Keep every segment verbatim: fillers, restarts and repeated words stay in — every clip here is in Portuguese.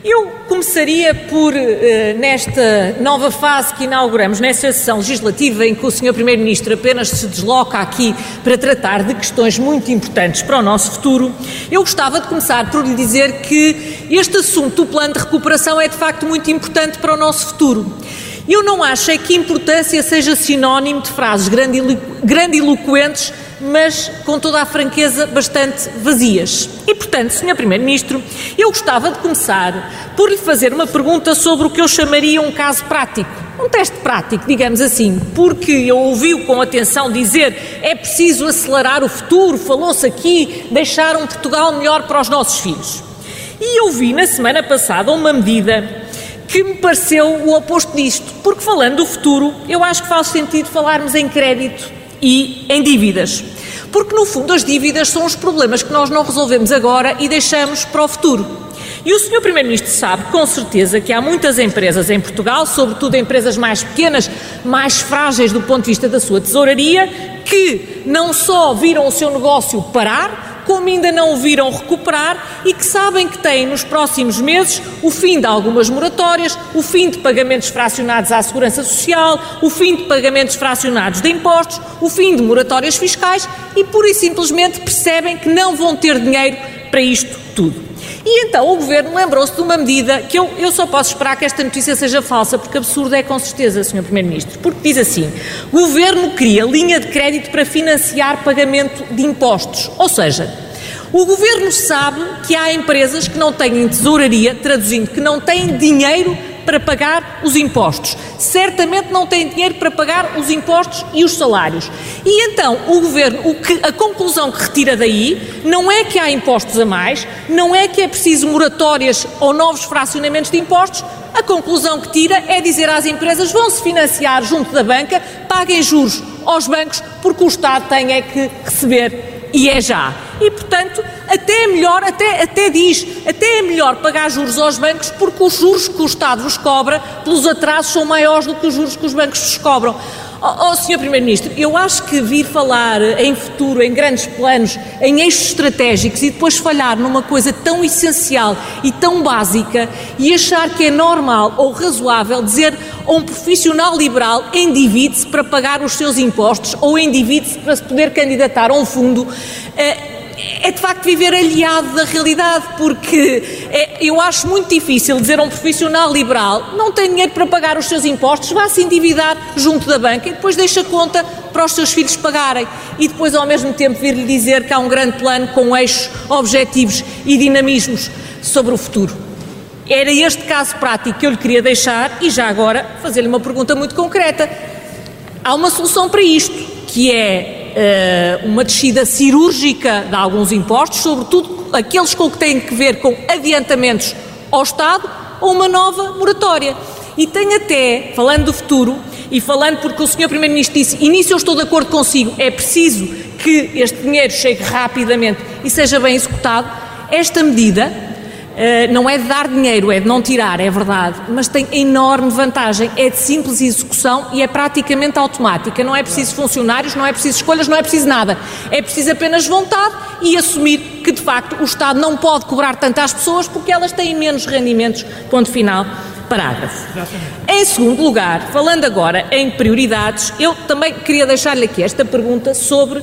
Eu começaria por, nesta nova fase que inauguramos, nesta sessão legislativa em que o senhor Primeiro-Ministro apenas se desloca aqui para tratar de questões muito importantes para o nosso futuro, eu gostava de começar por lhe dizer que este assunto do plano de recuperação é de facto muito importante para o nosso futuro. Eu não acho é que importância seja sinónimo de frases grandiloquentes, mas com toda a franqueza bastante vazias. E, portanto, senhor Primeiro-Ministro, eu gostava de começar por lhe fazer uma pergunta sobre o que eu chamaria um caso prático, um teste prático, digamos assim, porque eu ouvi-o com atenção dizer é preciso acelerar o futuro, falou-se aqui, deixar um Portugal melhor para os nossos filhos. E eu vi na semana passada uma medida que me pareceu o oposto disto, porque falando do futuro, eu acho que faz sentido falarmos em crédito e em dívidas, porque no fundo as dívidas são os problemas que nós não resolvemos agora e deixamos para o futuro. E o senhor Primeiro-Ministro sabe com certeza que há muitas empresas em Portugal, sobretudo empresas mais pequenas, mais frágeis do ponto de vista da sua tesouraria, que não só viram o seu negócio parar, como ainda não o viram recuperar e que sabem que têm nos próximos meses o fim de algumas moratórias, o fim de pagamentos fracionados à Segurança Social, o fim de pagamentos fracionados de impostos, o fim de moratórias fiscais e pura e simplesmente percebem que não vão ter dinheiro para isto tudo. E então o Governo lembrou-se de uma medida que eu, eu só posso esperar que esta notícia seja falsa, porque absurda é com certeza, senhor Primeiro-Ministro, porque diz assim: o Governo cria linha de crédito para financiar pagamento de impostos, ou seja, o Governo sabe que há empresas que não têm tesouraria, traduzindo, que não têm dinheiro para pagar os impostos. Certamente não têm dinheiro para pagar os impostos e os salários. E então o Governo, o que, a conclusão que retira daí não é que há impostos a mais, não é que é preciso moratórias ou novos fracionamentos de impostos, a conclusão que tira é dizer às empresas vão-se financiar junto da banca, paguem juros aos bancos, porque o Estado tem é que receber. E é já. E, portanto, até é melhor, até, até diz, até é melhor pagar juros aos bancos porque os juros que o Estado vos cobra pelos atrasos são maiores do que os juros que os bancos vos cobram. Oh, oh senhor Primeiro-Ministro, eu acho que vir falar em futuro, em grandes planos, em eixos estratégicos e depois falhar numa coisa tão essencial e tão básica e achar que é normal ou razoável dizer a um profissional liberal endivide-se para pagar os seus impostos ou endivide-se para se poder candidatar a um fundo, é, é de facto viver aliado da realidade, porque é, eu acho muito difícil dizer a um profissional liberal não tem dinheiro para pagar os seus impostos, vá se endividar junto da banca e depois deixa conta para os seus filhos pagarem e depois ao mesmo tempo vir-lhe dizer que há um grande plano com eixos, objetivos e dinamismos sobre o futuro. Era este caso prático que eu lhe queria deixar e já agora fazer-lhe uma pergunta muito concreta. Há uma solução para isto, que é uh, uma descida cirúrgica de alguns impostos, sobretudo aqueles com que têm que ver com adiantamentos ao Estado ou uma nova moratória. E tem até, falando do futuro e falando porque o senhor Primeiro-Ministro disse, e nisso eu estou de acordo consigo, é preciso que este dinheiro chegue rapidamente e seja bem executado, esta medida Uh, não é de dar dinheiro, é de não tirar, é verdade, mas tem enorme vantagem, é de simples execução e é praticamente automática, não é preciso funcionários, não é preciso escolhas, não é preciso nada, é preciso apenas vontade e assumir que de facto o Estado não pode cobrar tanto às pessoas porque elas têm menos rendimentos, ponto final, parágrafo. Em segundo lugar, falando agora em prioridades, eu também queria deixar-lhe aqui esta pergunta sobre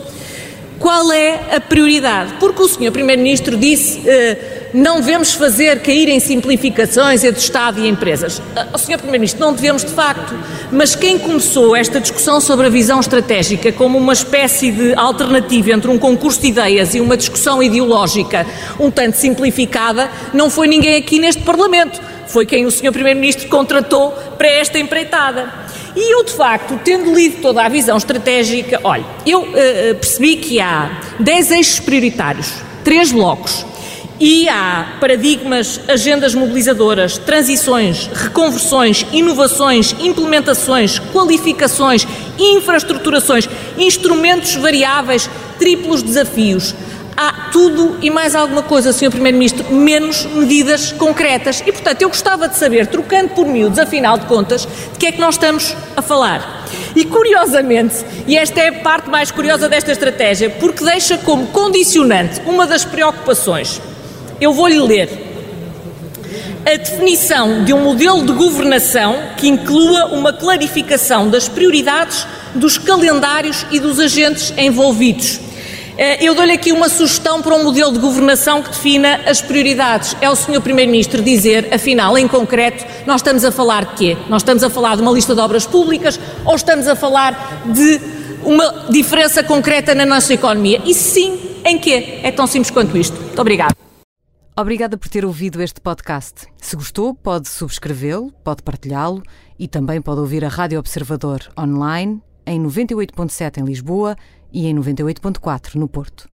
qual é a prioridade, porque o senhor Primeiro-Ministro disse uh, não devemos fazer cair em simplificações entre Estado e empresas. Uh, senhor Primeiro-Ministro, não devemos de facto, mas quem começou esta discussão sobre a visão estratégica como uma espécie de alternativa entre um concurso de ideias e uma discussão ideológica um tanto simplificada, não foi ninguém aqui neste Parlamento, foi quem o senhor Primeiro-Ministro contratou para esta empreitada. E eu, de facto, tendo lido toda a visão estratégica, olha, eu uh, percebi que há dez eixos prioritários, três blocos, e há paradigmas, agendas mobilizadoras, transições, reconversões, inovações, implementações, qualificações, infraestruturações, instrumentos variáveis, triplos desafios. Há tudo e mais alguma coisa, senhor Primeiro-Ministro, menos medidas concretas. E, portanto, eu gostava de saber, trocando por miúdos, afinal de contas, de que é que nós estamos a falar. E, curiosamente, e esta é a parte mais curiosa desta estratégia, porque deixa como condicionante uma das preocupações. Eu vou-lhe ler. a definição de um modelo de governação que inclua uma clarificação das prioridades, dos calendários e dos agentes envolvidos. Eu dou-lhe aqui uma sugestão para um modelo de governação que defina as prioridades. É o senhor Primeiro-Ministro dizer, afinal, em concreto, nós estamos a falar de quê? Nós estamos a falar de uma lista de obras públicas ou estamos a falar de uma diferença concreta na nossa economia? E sim, em quê? É tão simples quanto isto. Muito obrigada. Obrigada por ter ouvido este podcast. Se gostou, pode subscrevê-lo, pode partilhá-lo e também pode ouvir a Rádio Observador online em noventa e oito ponto sete em Lisboa e em noventa e oito ponto quatro no Porto.